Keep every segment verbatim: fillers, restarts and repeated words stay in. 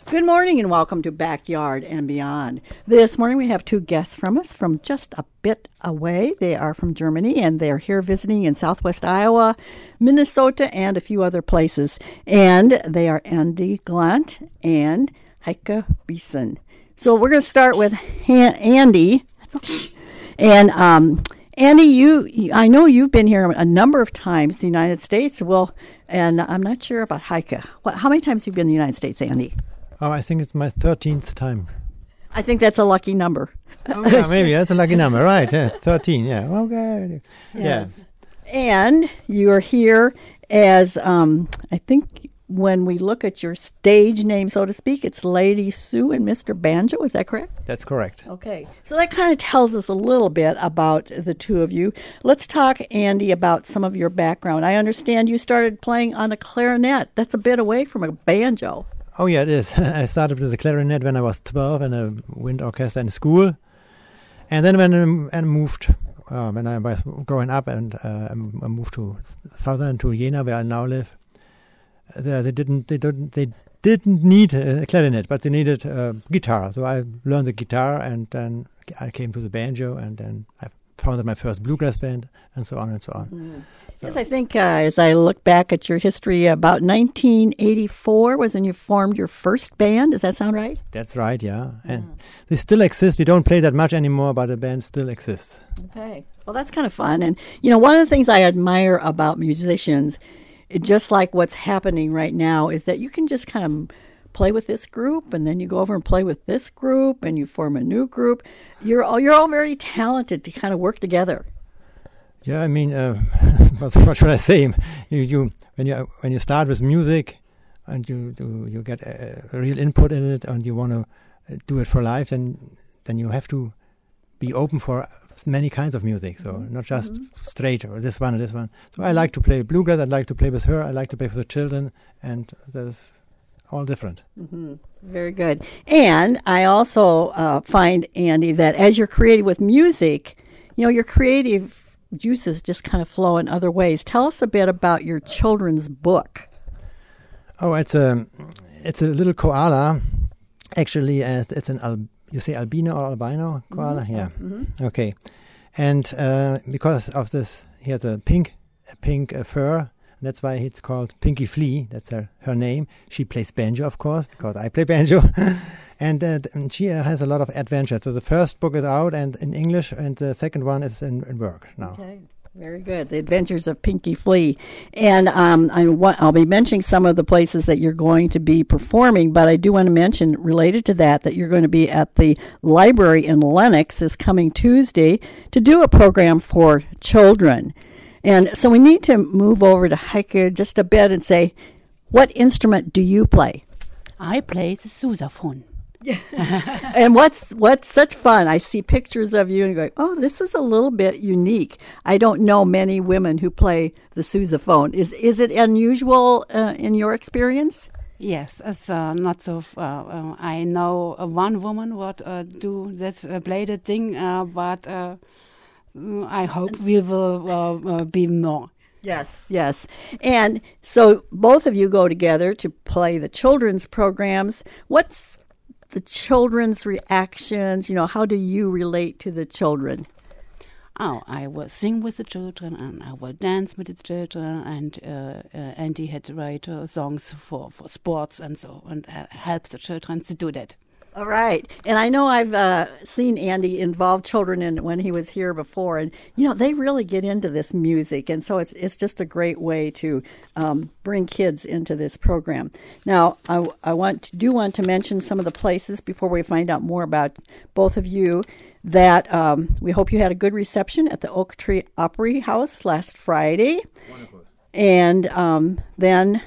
Good morning and welcome to Backyard and Beyond. This morning we have two guests from us from just a bit away. They are from Germany and they're here visiting in southwest Iowa, Minnesota, and a few other places. And they are Andy Glant and Heike Beeson. So we're going to start with Han- Andy. And um, Andy, you, I know you've been here a number of times in the United States. Well, and I'm not sure about Heike. What, how many times have you been in the United States, Andy? Oh, I think it's my thirteenth time. I think that's a lucky number. Oh, yeah, maybe that's a lucky number, right? Yeah, thirteen. Yeah. Okay. Yes. Yeah. And you are here as um, I think when we look at your stage name, so to speak, it's Lady Sue and Mister Banjo. Is that correct? That's correct. Okay. So that kind of tells us a little bit about the two of you. Let's talk, Andy, about some of your background. I understand you started playing on a clarinet. That's a bit away from a banjo. Oh, yeah, it is. I started with the clarinet when I was twelve in a wind orchestra in school. And then when I moved, uh, when I was growing up and uh, I moved to southern, to Jena, where I now live, they, they didn't they didn't, they didn't need a clarinet, but they needed a guitar. So I learned the guitar, and then I came to the banjo, and then I founded my first bluegrass band, and so on and so on. Mm. So. Yes, I think uh, as I look back at your history, about nineteen eighty-four was when you formed your first band. Does that sound right? That's right, yeah. And mm. they still exist. We don't play that much anymore, but the band still exists. Okay. Well, that's kind of fun. And, you know, one of the things I admire about musicians, it, just like what's happening right now, is that you can just kind of play with this group, and then you go over and play with this group, and you form a new group. You're all, you're all very talented to kind of work together. Yeah, I mean, uh, what, what should I say? You, you, when you when you start with music, and you do, you get a, a real input in it, and you want to do it for life, then then you have to be open for many kinds of music. So mm-hmm. not just mm-hmm. straight or this one or this one. So I like to play bluegrass. I like to play with her. I like to play for the children, and there's all different. Mm-hmm. Very good. And I also uh, find, Andy, that as you're creative with music, you know, you're creative. Juices just kind of flow in other ways. Tell us a bit about your children's book. Oh, it's a it's a little koala. Actually, uh, it's an al- you say albino or albino koala? Mm-hmm. Yeah. Mm-hmm. Okay. And uh, because of this, he has a pink, a pink uh, fur. That's why it's called Pinky Flea. That's her her name. She plays banjo, of course, because I play banjo. And, uh, and she uh, has a lot of adventures. So the first book is out and in English, and the second one is in, in work now. Okay, very good. The Adventures of Pinky Flea. And um, I want, I'll be mentioning some of the places that you're going to be performing, but I do want to mention, related to that, that you're going to be at the library in Lenox this coming Tuesday to do a program for children. And so we need to move over to Heike just a bit and say, what instrument do you play? I play the sousaphone. Yeah. And what's what's such fun? I see pictures of you and going, oh, this is a little bit unique. I don't know many women who play the sousaphone. Is is it unusual uh, in your experience? Yes, it's uh, not so. Uh, uh, I know uh, one woman what uh, do that uh, play the thing, uh, but uh, I hope we will uh, uh, be more. Yes, yes. And so both of you go together to play the children's programs. What's the children's reactions? You know, how do you relate to the children? Oh, I will sing with the children, and I will dance with the children, and uh, uh, Andy had to write uh, songs for, for sports and so, and uh, help the children to do that. All right. And I know I've uh, seen Andy involve children in when he was here before. And, you know, they really get into this music. And so it's it's just a great way to um, bring kids into this program. Now, I, I want to, do want to mention some of the places before we find out more about both of you, that um, we hope you had a good reception at the Oak Tree Opry House last Friday. Wonderful. And um, then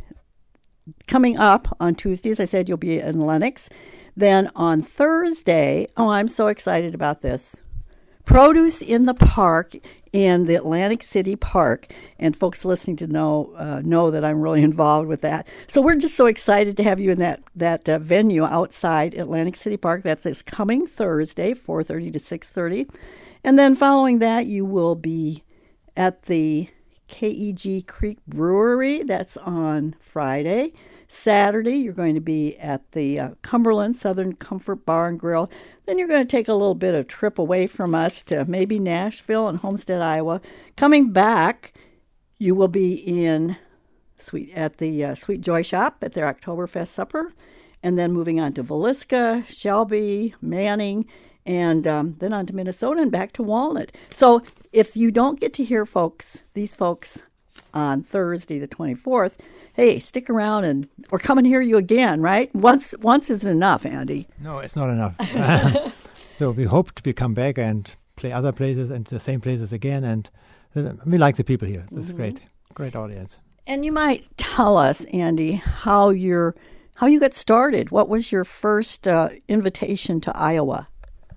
coming up on Tuesday, as I said, you'll be in Lenox. Then on Thursday, oh, I'm so excited about this. Produce in the Park in the Atlantic City Park. And folks listening to know uh, know that I'm really involved with that. So we're just so excited to have you in that, that uh, venue outside Atlantic City Park. That's this coming Thursday, four thirty to six thirty. And then following that, you will be at the K E G Creek Brewery. That's on Friday. Saturday, you're going to be at the uh, Cumberland Southern Comfort Bar and Grill. Then you're going to take a little bit of trip away from us to maybe Nashville and Homestead, Iowa. Coming back, you will be in Sweet at the uh, Sweet Joy Shop at their Oktoberfest supper, and then moving on to Villisca, Shelby, Manning, and um, then on to Minnesota and back to Walnut. So if you don't get to hear folks, these folks on Thursday the twenty-fourth, hey, stick around and or come and hear you again, right? Once once isn't enough, Andy. No, it's not enough. So we hope to come back and play other places and the same places again. And uh, we like the people here. It's mm-hmm. great, great audience. And you might tell us, Andy, how you're, how you got started. What was your first uh, invitation to Iowa?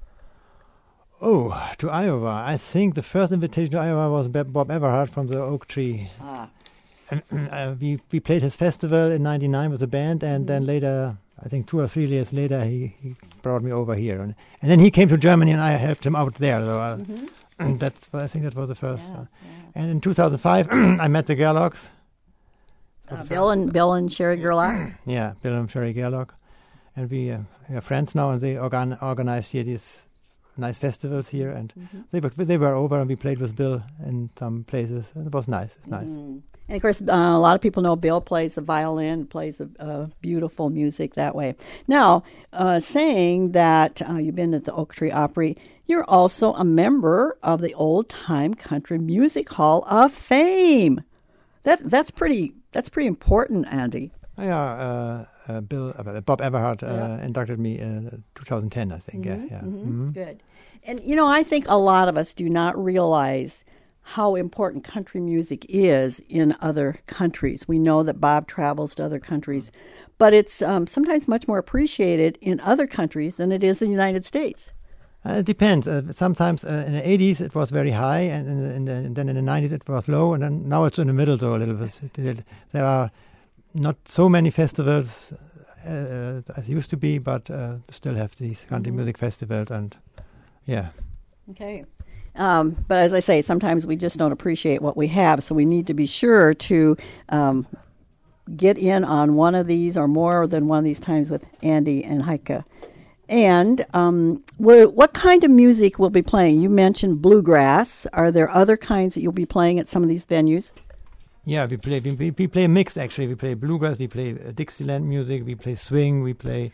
Oh, to Iowa. I think the first invitation to Iowa was Bob Everhart from the Oak Tree. Ah. And, uh, we, we played his festival in ninety-nine with the band, and mm-hmm. then later, I think two or three years later, he, he brought me over here. And, and then he came to Germany, and I helped him out there. So uh, mm-hmm. that's, I think that was the first. Yeah, uh, yeah. And in two thousand five, I met the Gerlachs. Uh, Bill and Bill and Sherry Gerlach. Yeah, Bill and Sherry Gerlach. And we, uh, we are friends now, and they organ- organized here these nice festivals here, and mm-hmm. they were they were over, and we played with Bill in some places, and it was nice. It's nice. Mm-hmm. And of course, uh, a lot of people know Bill plays the violin, plays a, uh, beautiful music that way. Now, uh, saying that uh, you've been at the Oak Tree Opry, you're also a member of the Old Time Country Music Hall of Fame. That's that's pretty that's pretty important, Andy. Yeah, uh, uh, Bill uh, Bob Everhart uh, yeah. inducted me in twenty ten, I think. Mm-hmm, yeah, yeah. Mm-hmm. Mm-hmm. Good. And you know, I think a lot of us do not realize how important country music is in other countries. We know that Bob travels to other countries, but it's um, sometimes much more appreciated in other countries than it is in the United States. Uh, it depends. Uh, sometimes uh, in the eighties it was very high, and, in the, in the, and then in the nineties it was low, and then now it's in the middle, so a little bit. There are not so many festivals uh, as used to be, but uh, still have these country mm-hmm. music festivals, and yeah. Okay. Um, but as I say, sometimes we just don't appreciate what we have, so we need to be sure to um, get in on one of these or more than one of these times with Andy and Heike. And um, wh- what kind of music will be playing? You mentioned bluegrass. Are there other kinds that you'll be playing at some of these venues? Yeah, we play we, we play mixed, actually. We play bluegrass, we play uh, Dixieland music, we play swing, we play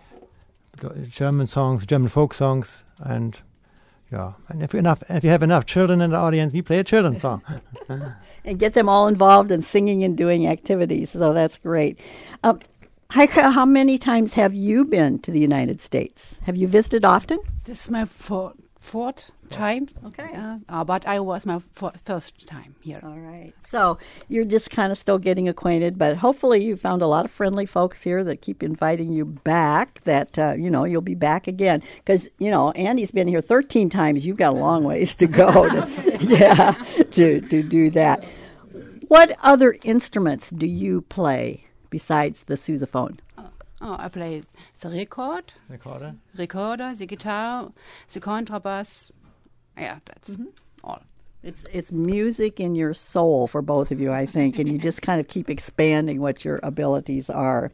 German songs, German folk songs, and yeah, and if, enough, if you have enough children in the audience, we play a children's song. And get them all involved in singing and doing activities, so that's great. Um, Heike, how many times have you been to the United States? Have you visited often? This is my fourth, fourth time. Okay. Uh, uh, but I was my f- first time here. All right. So you're just kind of still getting acquainted, but hopefully you found a lot of friendly folks here that keep inviting you back, that, uh, you know, you'll be back again. Because, you know, Andy's been here thirteen times. You've got a long ways to go to, yeah, to, to do that. What other instruments do you play besides the sousaphone? Oh, I play the record, recorder, recorder, the guitar, the contrabass. Yeah, that's mm-hmm. all. It's it's music in your soul for both of you, I think, and you just kind of keep expanding what your abilities are.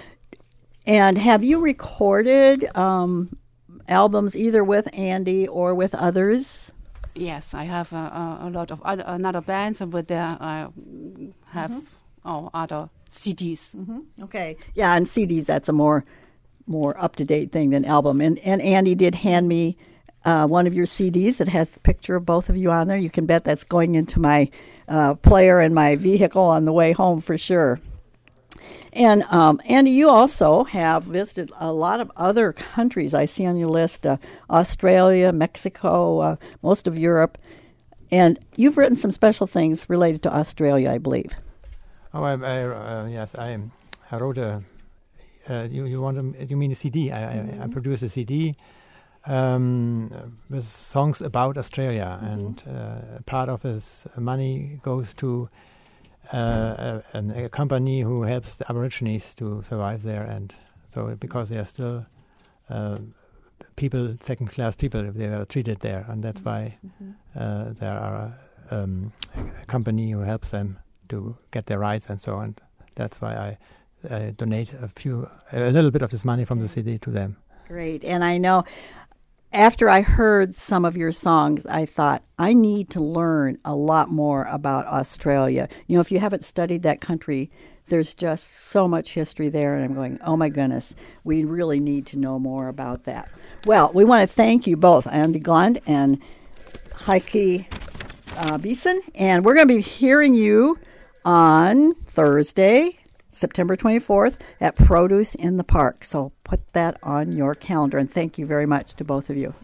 And have you recorded um, albums either with Andy or with others? Yes, I have a, a, a lot of other, another bands, and with there I have mm-hmm. oh other C Ds. Mm-hmm. Okay, yeah, and C Ds, that's a more more up to date thing than album. And and Andy did hand me uh, one of your C Ds that has the picture of both of you on there. You can bet that's going into my uh, player in my vehicle on the way home for sure. And um, Andy, you also have visited a lot of other countries. I see on your list uh, Australia, Mexico, uh, most of Europe, and you've written some special things related to Australia, I believe. Oh, I, I, uh, yes, I, I wrote a. Uh, you, you want to, you mean a C D? I, mm-hmm. I, I produced a C D um, with songs about Australia, mm-hmm. and uh, part of his money goes to uh, a, a company who helps the Aborigines to survive there, and so because they are still uh, people, second-class people, they are treated there, and that's why mm-hmm. uh, there are um, a company who helps them to get their rights and so on. That's why I uh, donate a few, a little bit of this money from the C D to them. Great. And I know after I heard some of your songs, I thought, I need to learn a lot more about Australia. You know, if you haven't studied that country, there's just so much history there. And I'm going, oh, my goodness, we really need to know more about that. Well, we want to thank you both, Andy Glund and Heike uh, Beeson. And we're going to be hearing you on Thursday, September twenty-fourth, at Produce in the Park. So put that on your calendar. And thank you very much to both of you.